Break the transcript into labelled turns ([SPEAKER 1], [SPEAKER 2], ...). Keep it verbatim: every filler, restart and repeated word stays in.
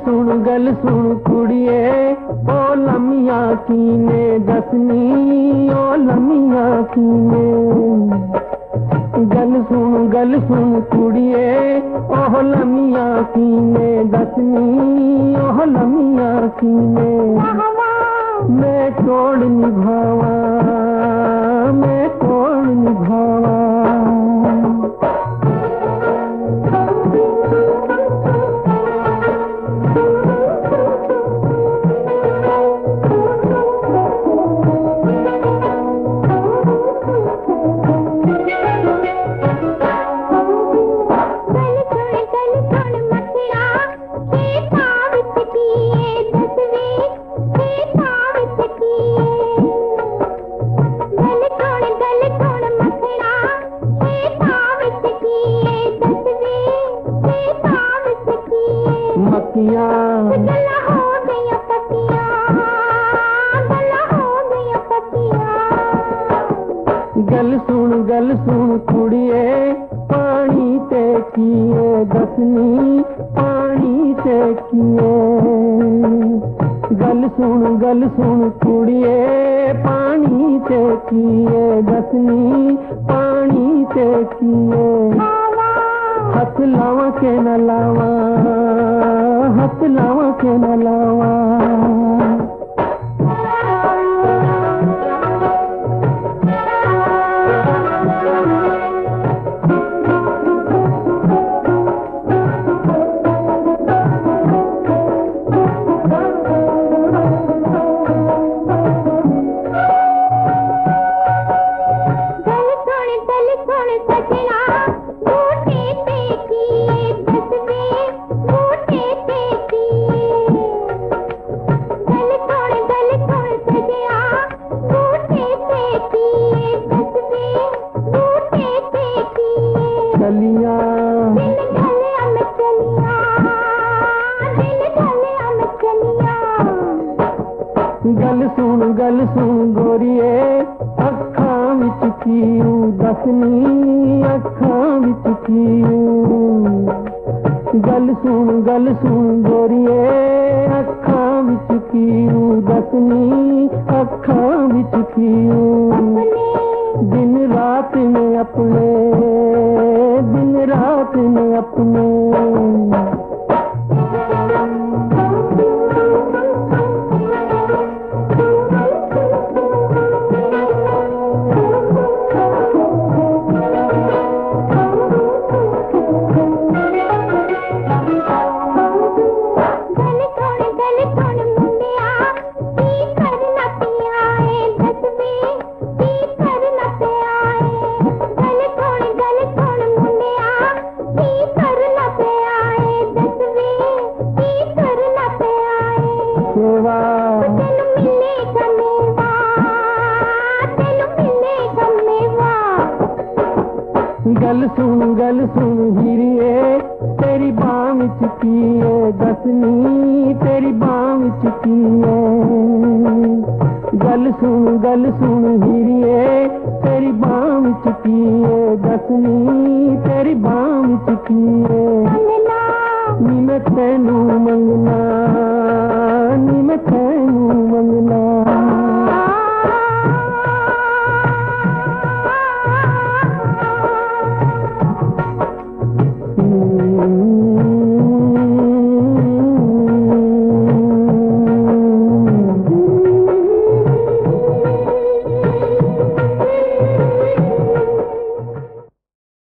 [SPEAKER 1] सुन गल सुन कुड़िए ओ लमिया कीने दसनी ओ लमिया कीने गल सुन गल सुन कुड़िए ओ लमिया कीने दसनी ओ लमिया कीने मैं तोड़ निभावा मैं तोड़ निभावा मक्किया गला हो गया पतिया गला हो गया पतिया गल सुन गल सुन कुड़िए पानी ते किए दसनी पानी ते किए गल सुन गल सुन कुड़िए पानी ते किए दसनी पानी ते किए हाथ लावा के न लावा हाथ लावा के न लावा गल सुन गल सुन गोरिए अखां विच कीऊ दसनी अखां विच कीऊ गल सुन गल सुन गोरिए अखां विच कीऊ दसनी अखां विच कीऊ दिन रात में अपने दिन रात में अपने गल सुन गल सुन हीरिए तेरी बाह विच कीए दसनी तेरी बाह विच कीए गल सुन गल सुन हीरिए तेरी बाह विच कीए दसनी तेरी बाह विच कीए नी मैं तैनू मंगना नी मैं तैनू मंगना